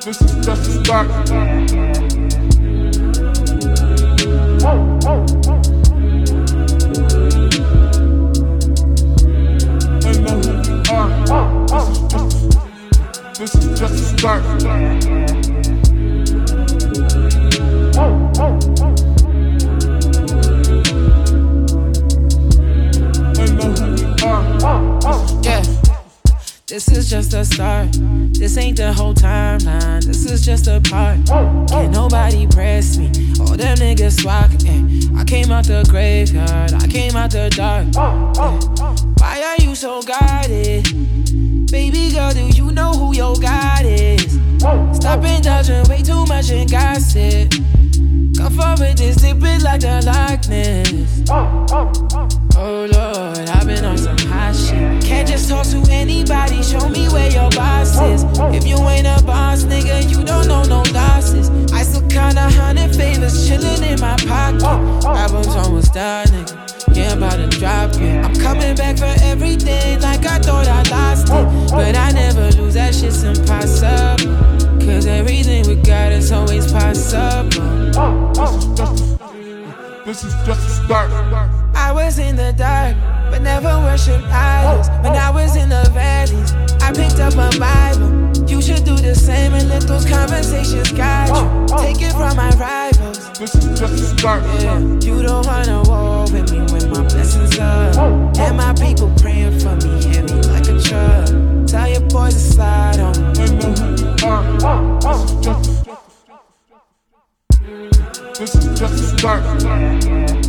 This is just the start. They know who we are. This is just the start. They know who we are. Yeah. This is just a start. This ain't the whole timeline. This is just a part. Can't nobody press me. All them niggas swacking. I came out the graveyard. I came out the dark. Why are you so guarded? Baby girl, do you know who your God is? Stop indulging way too much in gossip. Come forward, this dip it like the likeness. Oh Lord, I've been on some hot shit. Can't just talk to anybody, show me where your boss is. If you ain't a boss, nigga, you don't know no losses. I still count 100 favors chillin' in my pocket. Album's almost done, nigga. Yeah, I'm about to drop it. I'm coming back for everything like I thought I lost it. But I never lose, that shit's impossible. Cause everything we got is always possible. This is just the start. I was in the dark, but never worshipped idols. When I was in the valleys, I picked up a Bible. You should do the same and let those conversations guide you. Take it from my rivals. This is just the start. Yeah, you don't wanna war with me when my blessings up. And my people praying for me heavy like a truck. Tell your boys to slide on. They know who we are. This is just the start.